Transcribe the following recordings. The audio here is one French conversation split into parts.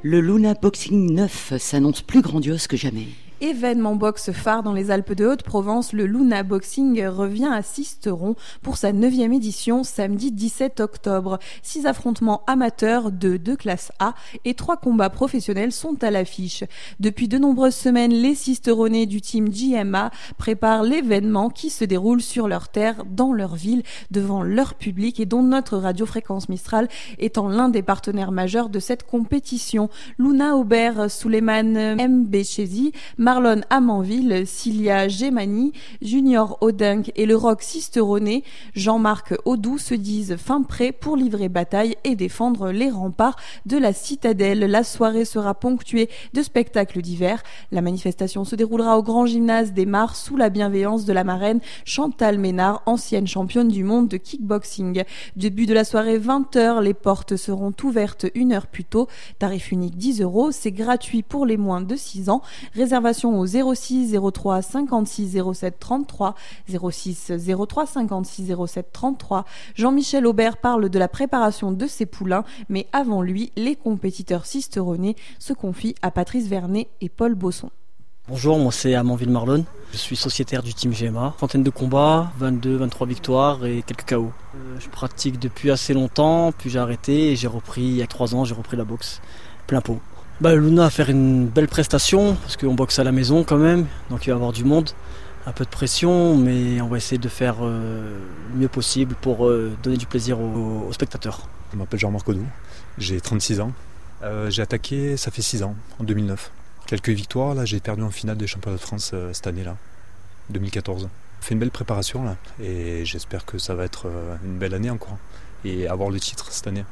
Le Luna Boxing 9 s'annonce plus grandiose que jamais. Événement boxe phare dans les Alpes de Haute-Provence, le Luna Boxing revient à Sisteron pour sa 9e édition samedi 17 octobre. 6 affrontements amateurs de 2 classes A et 3 combats professionnels sont à l'affiche. Depuis de nombreuses semaines, les Sisteronnais du team JMA préparent l'événement qui se déroule sur leur terre, dans leur ville, devant leur public et dont notre radio Fréquence Mistral étant l'un des partenaires majeurs de cette compétition. Luna Aubert, Souleymane M. Béchézi, Marlon Amanville, Cilia Gemani, Junior Odink et le rock Sisteronais Jean-Marc Audou se disent fin prêts pour livrer bataille et défendre les remparts de la citadelle. La soirée sera ponctuée de spectacles divers. La manifestation se déroulera au Grand Gymnase des Mares sous la bienveillance de la marraine Chantal Ménard, ancienne championne du monde de kickboxing. Début de la soirée 20h, les portes seront ouvertes 1 heure plus tôt. Tarif unique 10 €, c'est gratuit pour les moins de 6 ans. Réservation au 06 03 56 07 33, 06 03 56 07 33. Jean-Michel Aubert parle de la préparation de ses poulains, mais avant lui, les compétiteurs sisteronnais se confient à Patrice Vernet et Paul Bosson. Bonjour, moi c'est Amanville Marlon. Je suis sociétaire du team GMA. Trentaine de combats, 23 victoires et quelques KO. Je pratique depuis assez longtemps, puis j'ai arrêté et j'ai repris il y a 3 ans, j'ai repris la boxe plein pot. Luna va faire une belle prestation parce qu'on boxe à la maison quand même, donc il va y avoir du monde, un peu de pression, mais on va essayer de faire le mieux possible pour donner du plaisir aux spectateurs. Je m'appelle Jean-Marc Audou, j'ai 36 ans. J'ai attaqué, ça fait 6 ans, en 2009. Quelques victoires, là j'ai perdu en finale des championnats de France cette année-là, 2014. J'ai fait une belle préparation là, et j'espère que ça va être une belle année encore, et avoir le titre cette année.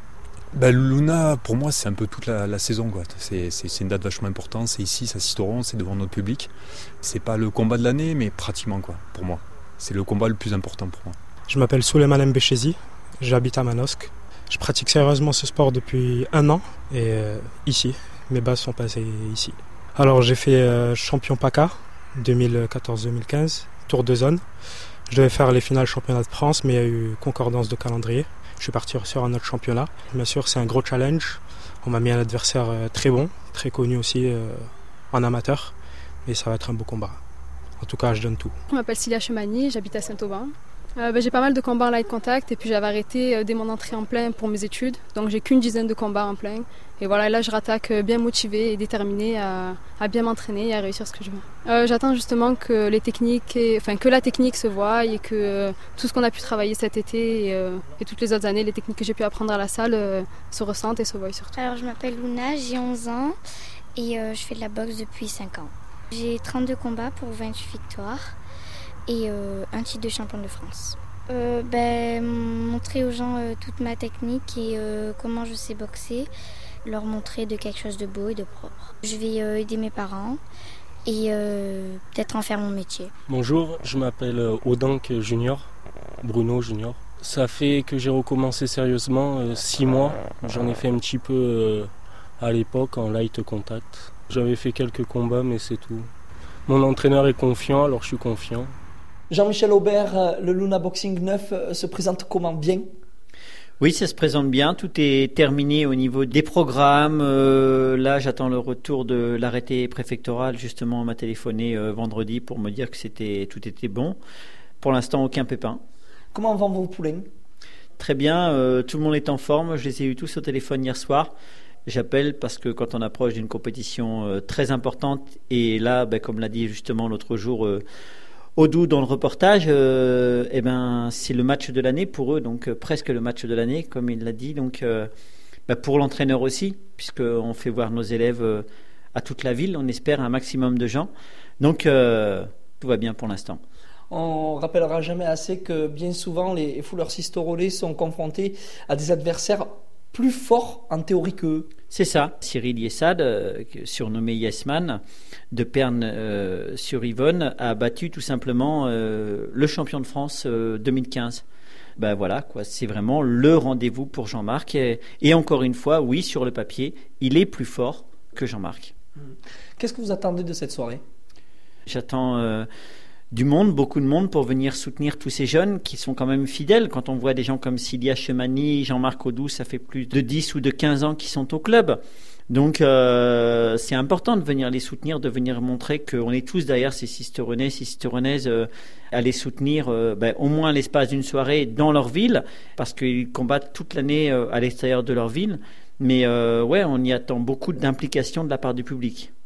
Luna, pour moi, c'est un peu toute la saison, quoi. C'est une date vachement importante. C'est ici, c'est à Sisteron, c'est devant notre public. C'est pas le combat de l'année, mais pratiquement, quoi, pour moi. C'est le combat le plus important pour moi. Je m'appelle Souleymane M. Béchézi, j'habite à Manosque. Je pratique sérieusement ce sport depuis 1 an et ici, mes bases sont passées ici. Alors j'ai fait champion PACA 2014-2015, tour de zone. Je devais faire les finales championnat de France, mais il y a eu concordance de calendrier. Je suis parti sur un autre championnat. Bien sûr, c'est un gros challenge. On m'a mis un adversaire très bon, très connu aussi en amateur. Et ça va être un beau combat. En tout cas, je donne tout. Je m'appelle Cilia Gemani, j'habite à Saint-Aubin. J'ai pas mal de combats en light contact et puis j'avais arrêté dès mon entrée en plein pour mes études. Donc j'ai qu'une dizaine de combats en plein. Et voilà, là je rattaque bien motivée et déterminée à bien m'entraîner et à réussir ce que je veux. J'attends justement que que la technique se voie et que tout ce qu'on a pu travailler cet été et toutes les autres années, les techniques que j'ai pu apprendre à la salle se ressentent et se voient surtout. Alors je m'appelle Luna, j'ai 11 ans et je fais de la boxe depuis 5 ans. J'ai 32 combats pour 28 victoires. Et un titre de championne de France. Montrer aux gens toute ma technique et comment je sais boxer, leur montrer de quelque chose de beau et de propre. Je vais aider mes parents et peut-être en faire mon métier. Bonjour, je m'appelle Odink Junior, Bruno Junior. Ça fait que j'ai recommencé sérieusement 6 mois. J'en ai fait un petit peu à l'époque en light contact. J'avais fait quelques combats mais c'est tout. Mon entraîneur est confiant, alors je suis confiant. Jean-Michel Aubert, le Luna Boxing 9 se présente comment? Bien? Oui, ça se présente bien. Tout est terminé au niveau des programmes. Là, j'attends le retour de l'arrêté préfectoral. Justement, on m'a téléphoné vendredi pour me dire que tout était bon. Pour l'instant, aucun pépin. Comment vont vos poulains? Très bien. Tout le monde est en forme. Je les ai eu tous au téléphone hier soir. J'appelle parce que quand on approche d'une compétition très importante, et là, comme l'a dit justement l'autre jour Audou dans le reportage, c'est le match de l'année pour eux, donc presque le match de l'année, comme il l'a dit. Donc pour l'entraîneur aussi, puisqu'on fait voir nos élèves à toute la ville, on espère un maximum de gens. Donc tout va bien pour l'instant. On rappellera jamais assez que bien souvent les fouleurs sisteronais sont confrontés à des adversaires plus forts en théorie qu'eux. C'est ça. Cyril Yessad, surnommé Yesman, de Perne sur Yvonne, a battu tout simplement le champion de France 2015. Voilà, quoi. C'est vraiment le rendez-vous pour Jean-Marc. Et encore une fois, oui, sur le papier, il est plus fort que Jean-Marc. Qu'est-ce que vous attendez de cette soirée? J'attends du monde, beaucoup de monde pour venir soutenir tous ces jeunes qui sont quand même fidèles. Quand on voit des gens comme Cilia Gemani, Jean-Marc Audou, ça fait plus de 10 ou de 15 ans qu'ils sont au club. Donc c'est important de venir les soutenir, de venir montrer qu'on est tous derrière ces Sisteronais, ces Sisteronaises, à les soutenir au moins à l'espace d'une soirée dans leur ville, parce qu'ils combattent toute l'année à l'extérieur de leur ville. Mais on y attend beaucoup d'implication de la part du public.